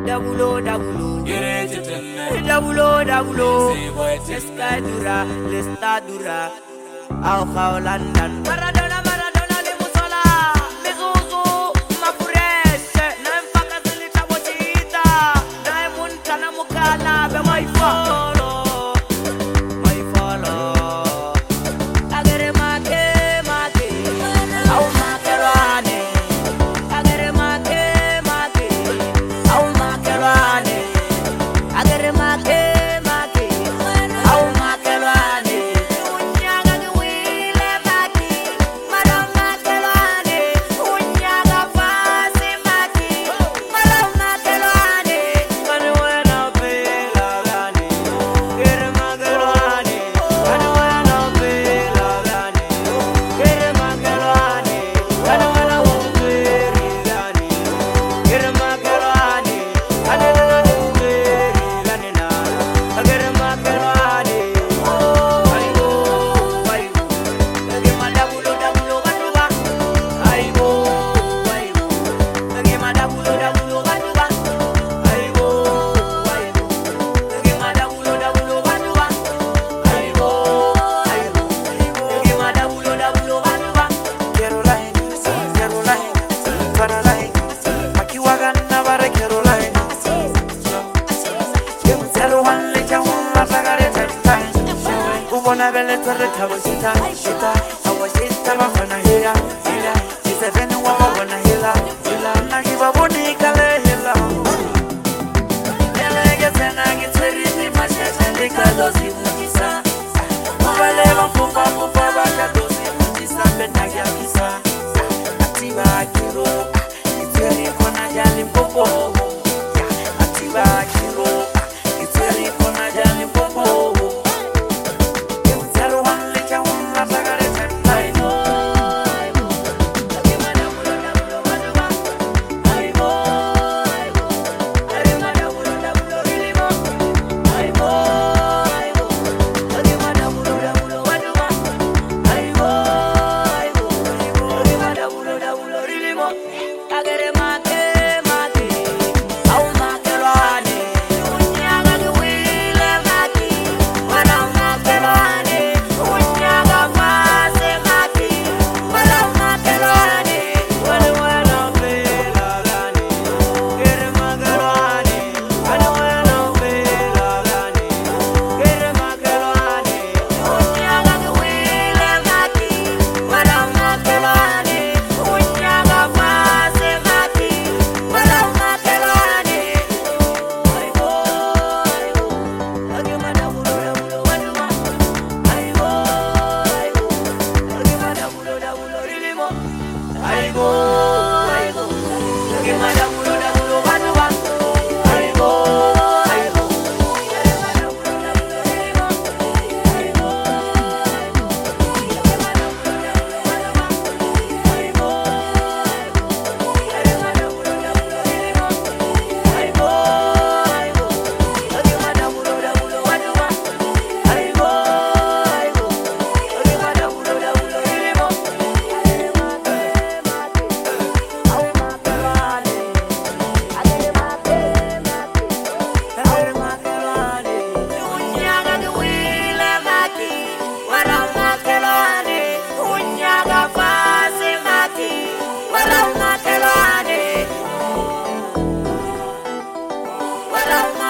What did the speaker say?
Dabulo, dabulo, dabulo. Let's dura, let's dura. Au London. Maradona, Maradona, le musola. Mizuzu, mafurese. Na mpaka zilita wachita. Na muntana mukana be my follow. My follow. Agere make. Au makerane. Agere make. Au makerane. Agere make. Au makerane. Unyaga ni wile maki. Madam makerane. Unyaga fasi maki. Madam makerane. Kani wena pela gani. Gere makerane. Kani wena pela gani. Gere makerane. Kani wena umberi gani. Gere makerane. Kani wena umberi gani na. Gere makerane. Aibo. Lagi madabulo banuba. Aibo. Lagi madabulo banuba. Aibo. Lagi madabulo banuba. Aibo. Lagi madabulo banuba. Caroline, Caroline, Makiwagana bara Caroline. Tell one little woman time. Ubona bele tore tabashita, shita. Awashita mafana hila. Isa venu wana hila. Na kiba boni kale hila. Elege tena giteri mashete ndikadozi mutisa. Ubale mfupa bakadozi mutisa benagi akisa. Atiba kiro, giteri kona jali mpopo. Atiba kiro, giteri kona jali mpopo. Tell one little woman time. Lagi madabulo banuba. Aibo. Lagi madabulo rilimo. Aibo. Lagi madabulo banuba. Aibo. Lagi madabulo rilimo. Agere make. Au makerane. Unyaga ni wile maki. Wana makerane. Unyaga fase maki. Wana makerane. Wana pela gani. Gere makerane. Wana pela gani. Gere makerane. Unyaga ni wile maki. Wana makerane. Unyaga fase maki. Wana makerane. Aibo. Lagi madabulo banuba. Aibo. Lagi madabulo rilimo. Aibo. Lagi madabulo banuba. Aibo. Lagi madabulo rilimo. Aibo. Lagi madabulo banuba. Aibo. Lagi madabulo rilimo. Aibo. Lagi madabulo banuba. Aibo. Lagi madabulo rilimo. Au makerane. Agere makerane. Unyaga ni wile maki. Wana makerane. Unyaga fasi maki. Wana makerane. Wana